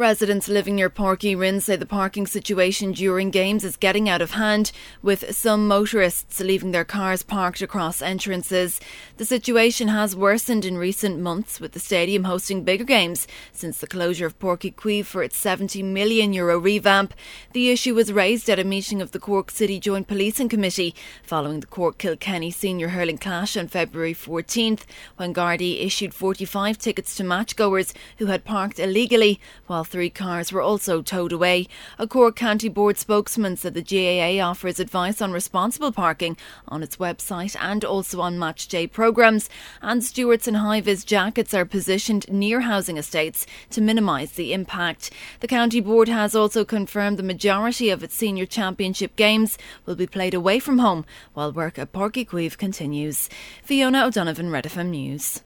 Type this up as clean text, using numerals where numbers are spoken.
Residents living near Páirc Uí Rinn say the parking situation during games is getting out of hand, with some motorists leaving their cars parked across entrances. The situation has worsened in recent months, with the stadium hosting bigger games since the closure of Páirc Uí Chaoimh for its €70 million revamp. The issue was raised at a meeting of the Cork City Joint Policing Committee following the Cork-Kilkenny senior hurling clash on February 14th, when Gardaí issued 45 tickets to matchgoers who had parked illegally, while 3 cars were also towed away. A Cork County Board spokesman said the GAA offers advice on responsible parking on its website and also on match day programmes, and stewards and high-vis jackets are positioned near housing estates to minimise the impact. The County Board has also confirmed the majority of its senior championship games will be played away from home, while work at Páirc Uí Chaoimh continues. Fiona O'Donovan, Red FM News.